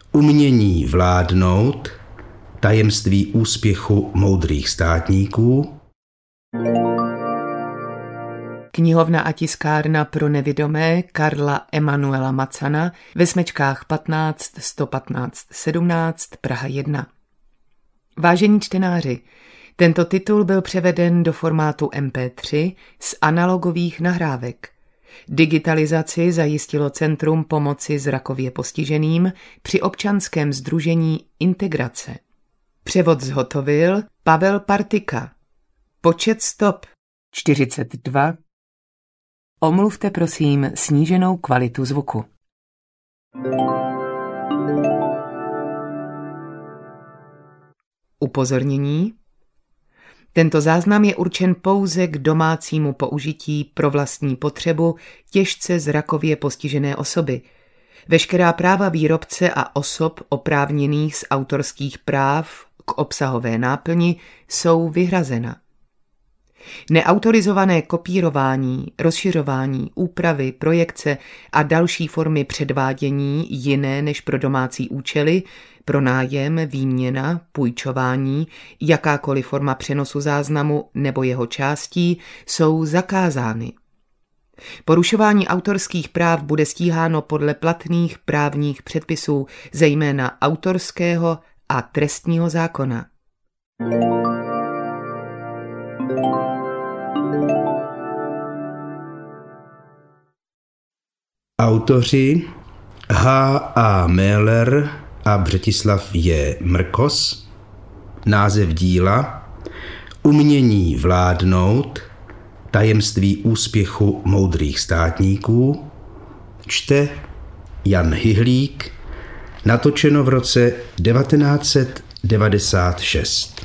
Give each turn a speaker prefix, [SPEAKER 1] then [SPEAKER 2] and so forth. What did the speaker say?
[SPEAKER 1] Umění vládnout, tajemství úspěchu moudrých státníků.
[SPEAKER 2] Knihovna a tiskárna pro nevidomé Karla Emanuela Macana ve Smečkách 15 115 17 Praha 1. Vážení čtenáři, tento titul byl převeden do formátu MP3 z analogových nahrávek. Digitalizaci zajistilo Centrum pomoci zrakově postiženým při občanském sdružení Integrace. Převod zhotovil Pavel Partika. Počet stop 42. Omluvte prosím sníženou kvalitu zvuku. Upozornění. Tento záznam je určen pouze k domácímu použití pro vlastní potřebu těžce zrakově postižené osoby. Veškerá práva výrobce a osob oprávněných z autorských práv k obsahové náplni jsou vyhrazena. Neautorizované kopírování, rozšiřování, úpravy, projekce a další formy předvádění jiné než pro domácí účely, pronájem, výměna, půjčování, jakákoliv forma přenosu záznamu nebo jeho částí jsou zakázány. Porušování autorských práv bude stíháno podle platných právních předpisů, zejména autorského a trestního zákona.
[SPEAKER 1] Autoři H.A. Mähler a Břetislav J. Mrkos. Název díla Umění vládnout, tajemství úspěchu moudrých státníků. Čte Jan Hyhlík. Natočeno v roce 1996.